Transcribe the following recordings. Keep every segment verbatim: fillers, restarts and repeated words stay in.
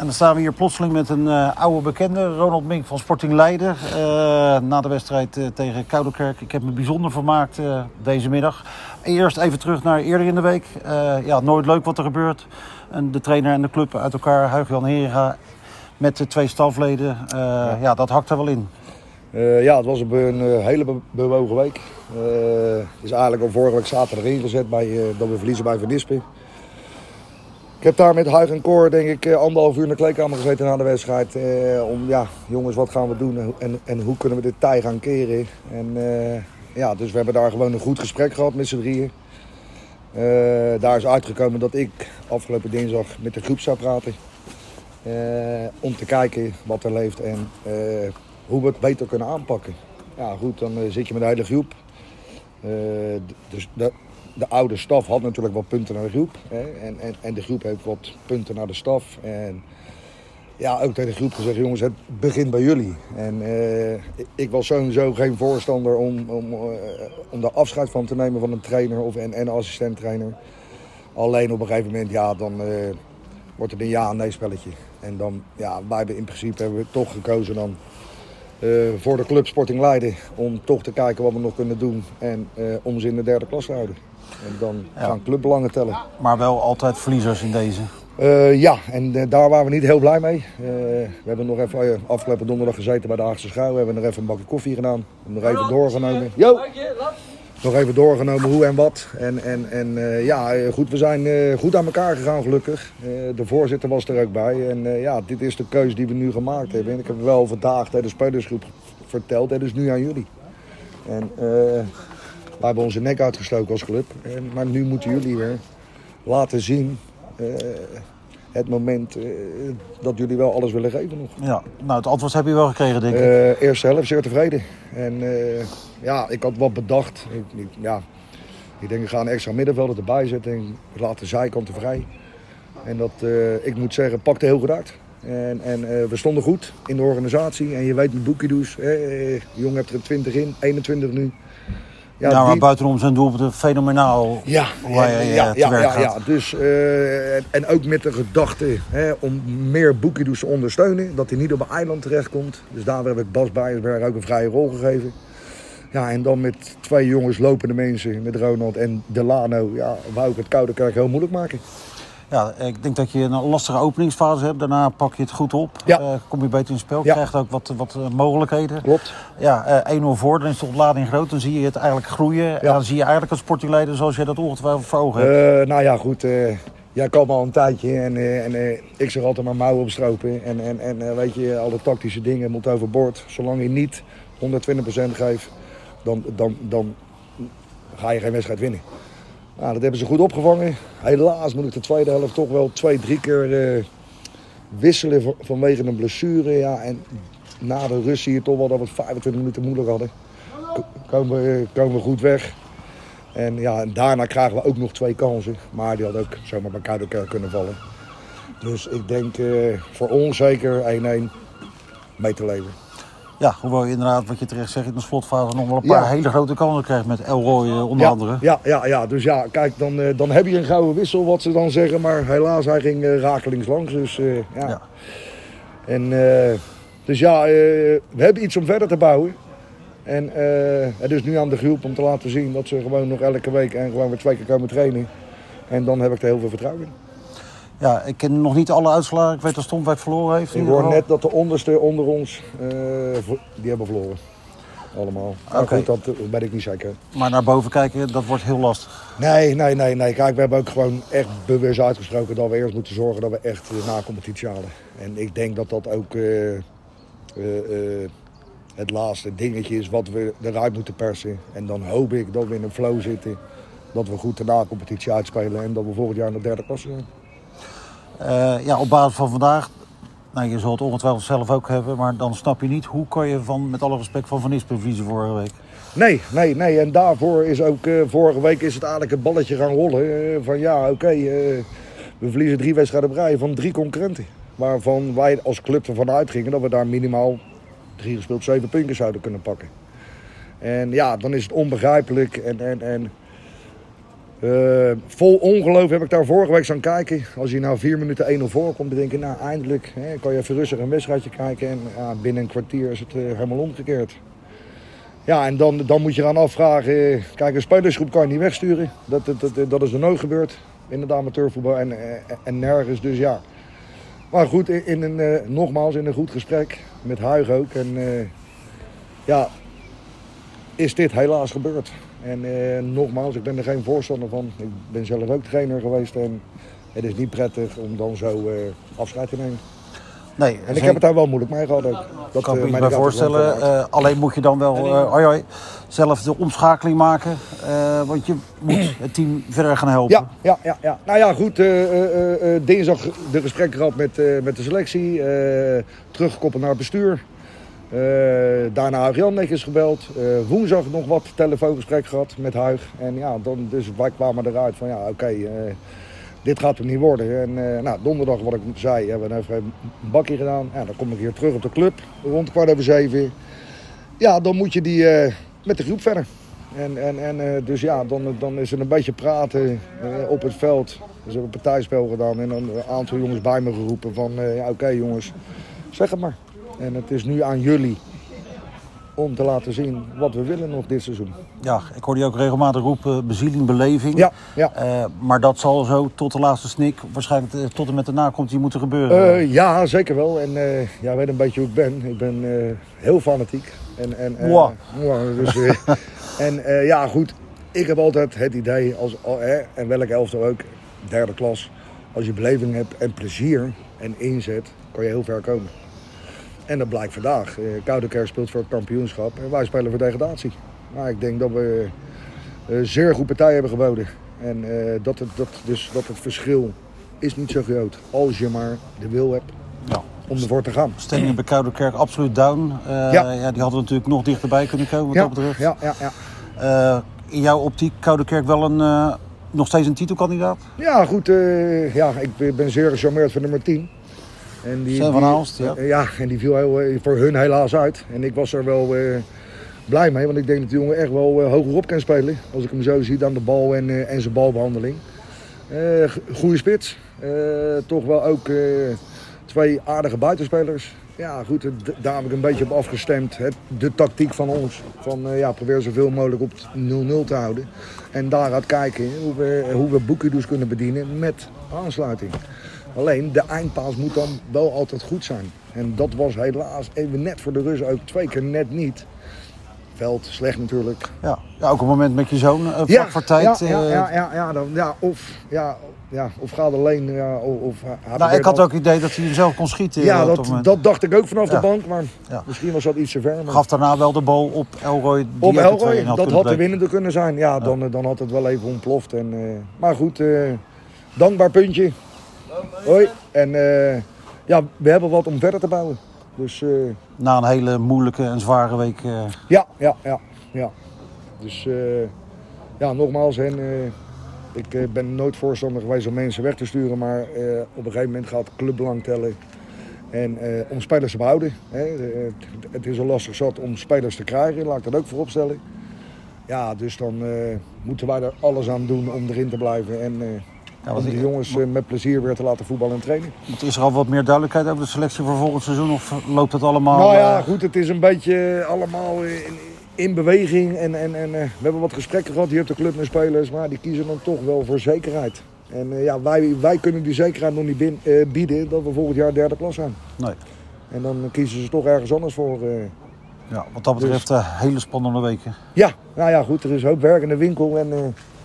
dan staan we hier plotseling met een uh, oude bekende, Ronald Mink van Sporting Leiden. Uh, na de wedstrijd uh, tegen Kouderkerk. Ik heb me bijzonder vermaakt uh, deze middag. Eerst even terug naar eerder in de week. Uh, ja, nooit leuk wat er gebeurt. En de trainer en de club uit elkaar, Huig-Jan Heringa, met de twee stafleden. Uh, ja. ja, dat hakt er wel in. Uh, ja, het was een, een hele be- bewogen week. Het uh, is eigenlijk al vorige week zaterdag ingezet bij, uh, dat we verliezen bij Van Nispen. Ik heb daar met Huig en Cor denk ik anderhalf uur in de kleedkamer gezeten na de wedstrijd. Uh, om ja, jongens, wat gaan we doen en, en hoe kunnen we dit tij gaan keren. En uh, ja, dus we hebben daar gewoon een goed gesprek gehad met z'n drieën. Uh, daar is uitgekomen dat ik afgelopen dinsdag met de groep zou praten. Uh, om te kijken wat er leeft en uh, hoe we het beter kunnen aanpakken. Ja goed, dan uh, zit je met de hele groep. Uh, dus de, de oude staf had natuurlijk wat punten naar de groep. Hè? En, en, en de groep heeft wat punten naar de staf. En ja, ook tegen de groep gezegd, jongens, het begint bij jullie. En uh, ik was sowieso geen voorstander om, om, uh, om daar afscheid van te nemen van een trainer of en, en een assistent-trainer. Alleen op een gegeven moment, ja, dan uh, wordt het een ja- en nee-spelletje. En dan, ja, wij hebben in principe hebben we toch gekozen dan uh, voor de club Sporting Leiden om toch te kijken wat we nog kunnen doen en uh, om ze in de derde klas te houden. En dan ja. gaan clubbelangen tellen. Maar wel altijd verliezers in deze. Uh, ja, en uh, daar waren we niet heel blij mee. Uh, we hebben nog even uh, afgelopen donderdag gezeten bij de Haagse Schouw. We hebben nog even een bakje koffie gedaan. Nog even doorgenomen. Yo! Nog even doorgenomen hoe en wat. En, en, en uh, ja, goed, we zijn uh, goed aan elkaar gegaan gelukkig. Uh, de voorzitter was er ook bij. En uh, ja, dit is de keuze die we nu gemaakt hebben. En ik heb wel vandaag tegen de spelersgroep verteld. En dus nu aan jullie. En uh, wij hebben onze nek uitgestoken als club. En, maar nu moeten jullie weer laten zien uh, het moment uh, dat jullie wel alles willen geven nog. Ja, nou het antwoord heb je wel gekregen, denk ik. Uh, eerste helft, zeer tevreden. En uh, ja, ik had wat bedacht. Ik, ik, ja, ik denk, ik ga een extra middenvelder erbij zetten. En ik laat de zijkanten vrij. En dat, uh, ik moet zeggen, pakte heel goed uit. En, en uh, we stonden goed in de organisatie. En je weet met Boekiedoes, eh, de jongen hebt er twintig in, eenentwintig nu. Ja, ja, maar die... buitenom zijn doelpunten fenomenaal. Ja, hoe hij ja, ja, te ja, werk ja, gaat. ja. Dus, uh, en ook met de gedachte hè, om meer Boekiedoes te ondersteunen. Dat hij niet op een eiland terechtkomt. Dus daar heb ik Bas Beiersberg ook een vrije rol gegeven. Ja, en dan met twee jongens lopende mensen, met Ronald en Delano, ja, wou ik het Kouderkerk heel moeilijk maken. Ja, ik denk dat je een lastige openingsfase hebt. Daarna pak je het goed op. Ja. Uh, kom je beter in het spel. Ja. Krijgt ook wat, wat uh, mogelijkheden. Klopt. Ja, uh, één nul voor. Dan is de ontlading groot. Dan zie je het eigenlijk groeien. Ja. En dan zie je eigenlijk het Sporting Leiden zoals jij dat ongetwijfeld voor ogen hebt. Uh, nou ja, goed. Uh, jij kwam al een tijdje. En, uh, en uh, ik zeg altijd maar mouwen opstropen. En, en, en uh, weet je, alle tactische dingen moeten overboord. Zolang je niet honderdtwintig procent geeft, dan, dan, dan ga je geen wedstrijd winnen. Nou, dat hebben ze goed opgevangen. Helaas moet ik de tweede helft toch wel twee, drie keer uh, wisselen van, vanwege een blessure. Ja, en na de rust zie je toch wel dat we het vijfentwintig minuten moeilijk hadden. Komen we, komen we goed weg. En, ja, en daarna krijgen we ook nog twee kansen. Maar die had ook zomaar bij Kouderkerk kunnen vallen. Dus ik denk uh, voor ons zeker één-één mee te leven. Ja, hoewel je inderdaad, wat je terecht zegt, in de slotfase nog wel een paar Ja. hele grote kansen krijgt met Elroy uh, onder ja, andere. Ja, ja, ja, dus ja, kijk, dan, uh, dan heb je een gouden wissel, wat ze dan zeggen. Maar helaas, hij ging uh, rakelings langs. Dus, uh, ja. Ja. En, uh, dus ja, uh, we hebben iets om verder te bouwen. En uh, het is nu aan de groep om te laten zien dat ze gewoon nog elke week en gewoon weer twee keer komen trainen. En dan heb ik er heel veel vertrouwen in. Ja, ik ken nog niet alle uitslagen. Ik weet dat Stompwijk verloren heeft. Ik hoor net dat de onderste onder ons, uh, die hebben verloren. Allemaal. Maar Okay. goed, dat weet ik niet zeker. Maar naar boven kijken, dat wordt heel lastig. Nee, nee, nee, nee. Kijk, we hebben ook gewoon echt bewust uitgesproken dat we eerst moeten zorgen dat we echt uh, na competitie halen. En ik denk dat dat ook uh, uh, uh, het laatste dingetje is wat we eruit moeten persen. En dan hoop ik dat we in een flow zitten. Dat we goed de na-competitie uitspelen en dat we volgend jaar in de derde klasse zijn. Uh, ja, op basis van vandaag, nou, je zult het ongetwijfeld zelf ook hebben, maar dan snap je niet hoe kan je van, met alle respect, van Van Nispen verliezen vorige week. Nee, nee, nee. En daarvoor is ook, uh, vorige week is het eigenlijk het balletje gaan rollen. Uh, van ja, oké, okay, uh, we verliezen drie wedstrijden op rij van drie concurrenten. Waarvan wij als club ervan uitgingen dat we daar minimaal drie gespeeld zeven puntjes zouden kunnen pakken. En ja, dan is het onbegrijpelijk en... en, en Uh, vol ongeloof heb ik daar vorige week staan kijken. Als je nou vier minuten één nul voorkomt, dan denk je, nou eindelijk hè, kan je even rustig een wedstrijdje kijken. En ja, binnen een kwartier is het uh, helemaal omgekeerd. Ja, en dan, dan moet je gaan afvragen. Kijk, een spelersgroep kan je niet wegsturen. Dat, dat, dat, dat is er nooit gebeurd in het amateurvoetbal en, en nergens. Dus ja. Maar goed, in een, uh, nogmaals in een goed gesprek met Huig ook. En uh, ja, is dit helaas gebeurd. En uh, nogmaals, ik ben er geen voorstander van. Ik ben zelf ook trainer geweest. En het is niet prettig om dan zo uh, afscheid te nemen. Nee, en ik heb het daar wel moeilijk mee gehad ook. Dat kan ik me bij voorstellen. Uh, alleen moet je dan wel uh, hoi, hoi, zelf de omschakeling maken. Uh, want je moet het team verder gaan helpen. Ja, ja, ja, ja. Nou ja, goed. Uh, uh, uh, dinsdag de gesprekken gehad met, uh, met de selectie. Uh, teruggekoppeld naar het bestuur. Uh, daarna Huig Jan netjes gebeld. Uh, woensdag nog wat telefoongesprek gehad met Huig. En ja, dan, dus wij kwamen eruit van ja, oké. Okay, uh, dit gaat er niet worden. En uh, nou, donderdag, wat ik zei, hebben we even een bakje gedaan. Ja, dan kom ik hier terug op de club, rond kwart over zeven. Ja, dan moet je die uh, met de groep verder. En, en, en uh, dus ja, dan, dan is er een beetje praten uh, op het veld. Dus we hebben een partijspel gedaan en dan een aantal jongens bij me geroepen van uh, ja, oké okay, jongens, zeg het maar. En het is nu aan jullie om te laten zien wat we willen nog dit seizoen. Ja, ik hoor die ook regelmatig roepen, bezieling, beleving. Ja, ja. Uh, maar dat zal zo tot de laatste snik, waarschijnlijk uh, tot en met de nakomst, die moeten gebeuren. Uh, ja, zeker wel. En uh, ja, weet een beetje hoe ik ben. Ik ben uh, heel fanatiek. En, en, uh, wow. uh, dus, uh, en uh, ja, goed. Ik heb altijd het idee, als, uh, en welke elftal ook, derde klas. Als je beleving hebt en plezier en inzet, kan je heel ver komen. En dat blijkt vandaag. Uh, Koudekerk speelt voor het kampioenschap en wij spelen voor degradatie. Maar ik denk dat we uh, zeer goed partij hebben geboden. En uh, dat, het, dat, dus, dat het verschil is niet zo groot. Als je maar de wil hebt ja. om ervoor te gaan. Stellingen bij Koudekerk absoluut down. Uh, ja. Ja, die hadden natuurlijk nog dichterbij kunnen komen wat ja. dat betreft. Ja, ja, ja. Uh, in jouw optiek Koudekerk wel een, uh, nog steeds een titelkandidaat? Ja, goed. Uh, ja, ik ben zeer gecharmeerd van nummer tien. En die, Sven van Aalst, ja. Uh, ja, en die viel heel, voor hun helaas uit. En ik was er wel uh, blij mee, want ik denk dat de jongen echt wel uh, hoger op kan spelen. Als ik hem zo zie aan de bal en, uh, en zijn balbehandeling. Uh, goede spits. Uh, toch wel ook uh, twee aardige buitenspelers. Ja, goed, daar heb ik een beetje op afgestemd. Het, de tactiek van ons. Van uh, ja, probeer zoveel mogelijk op nul nul te houden. En daaruit kijken hoe we, hoe we Boekiedoes kunnen bedienen met aansluiting. Alleen, de eindpaas moet dan wel altijd goed zijn. En dat was helaas even net voor de Russen ook twee keer net niet. Veld, slecht natuurlijk. Ja, ja ook een moment met je zoon, uh, vlak ja, voor tijd. Ja, ja, uh... ja, ja, ja, dan, ja, of, ja, ja, of gaat alleen. Ja, of, of, nou, ik had ook het idee dat hij hem zelf kon schieten. Ja, uh, dat, dat dacht ik ook vanaf ja. de bank. Maar ja. misschien was dat iets te ver. Maar... Gaf daarna wel de bal op Elroy. Die op Elroy, dat had breken. de winnende kunnen zijn. Ja, dan, ja. dan had het wel even ontploft. En, uh, maar goed, uh, dankbaar puntje. Hoi. En uh, ja, we hebben wat om verder te bouwen. Dus, uh, na een hele moeilijke en zware week. Uh... Ja, ja, ja, ja. Dus uh, ja, nogmaals, en, uh, ik uh, ben nooit voorstander geweest om mensen weg te sturen. Maar uh, op een gegeven moment gaat clubbelang tellen. En uh, om spelers te behouden. Hè. Uh, het, het is al lastig zat om spelers te krijgen, laat ik dat ook voorop stellen. Ja, dus dan uh, moeten wij er alles aan doen om erin te blijven. En, uh, Ja, om de jongens uh, met plezier weer te laten voetballen en trainen. Is er al wat meer duidelijkheid over de selectie voor volgend seizoen? Of loopt het allemaal... Nou ja, goed, het is een beetje allemaal in, in beweging. En, en, en uh, we hebben wat gesprekken gehad hier op de club met spelers. Maar die kiezen dan toch wel voor zekerheid. En uh, ja, wij, wij kunnen die zekerheid nog niet bin, uh, bieden dat we volgend jaar derde klas zijn. Nee. En dan kiezen ze toch ergens anders voor. Uh, ja, wat dat betreft dus, uh, hele spannende weken. Ja, nou ja, goed, er is hoop werk in de winkel. En, uh,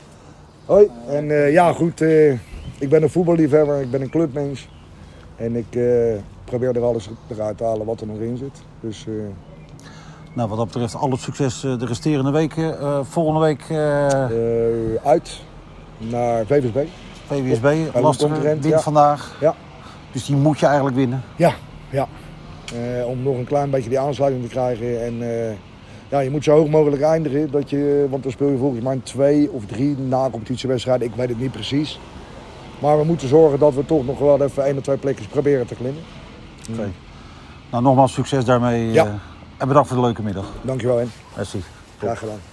hoi. En uh, ja, goed... Uh, Ik ben een voetballiefhebber, ik ben een clubmens. En ik uh, probeer er alles eruit te halen wat er nog in zit. Dus, uh... Nou, wat dat betreft, alle succes uh, de resterende weken. Uh, volgende week... Uh... Uh, uit naar V V S B. V V S B, lastige wint ja. vandaag. Ja. Dus die moet je eigenlijk winnen. Ja, ja. Uh, om nog een klein beetje die aansluiting te krijgen. En uh, ja, je moet zo hoog mogelijk eindigen. Dat je, want dan speel je volgens mij twee of drie na-competitiewedstrijden. Ik weet het niet precies. Maar we moeten zorgen dat we toch nog wel even één of twee plekjes proberen te klimmen. Oké. Okay. Nou, nogmaals succes daarmee. Ja. Uh, en bedankt voor de leuke middag. Dankjewel, Hen. Merci. Graag gedaan.